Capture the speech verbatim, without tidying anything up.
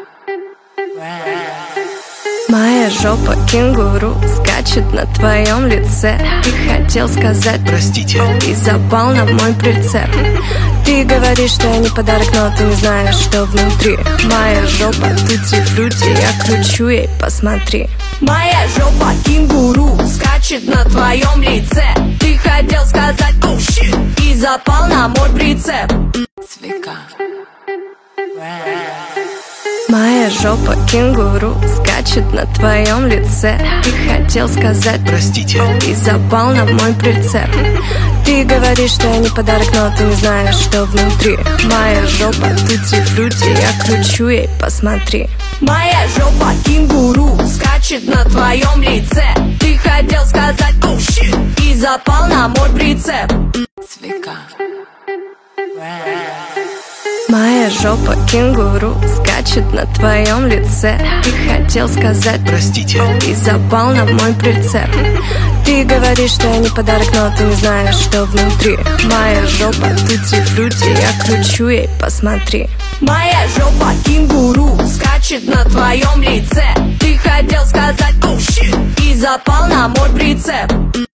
Моя жопа кенгуру скачет на твоем лице. Ты хотел сказать простите и запал на мой прицеп. Ты говоришь, что я не подарок, но ты не знаешь, что внутри. Моя жопа тути-фрути, я кручу ей, посмотри. Моя жопа кенгуру скачет на твоем лице. Ты хотел сказать oh shit и запал на мой прицеп. Цвика. Моя жопа кенгуру скачет на твоем лице. Ты хотел сказать простите и запал на мой прицеп. Ты говоришь, что я не подарок, но ты не знаешь, что внутри. Моя жопа тути-фрути, я кручу ей, посмотри. Моя жопа кенгуру скачет на твоем лице. Ты хотел сказать oh shit и запал на мой прицеп. Цвика. Моя жопа кенгуру скачет на твоем лице. Ты хотел сказать простите и запал на мой прицеп. Ты говоришь, что я не подарок, но ты не знаешь, что внутри. Моя жопа тути-фрути, я кручу ей, посмотри. Моя жопа кенгуру скачет на твоем лице. Ты хотел сказать oh shit и запал на мой прицеп.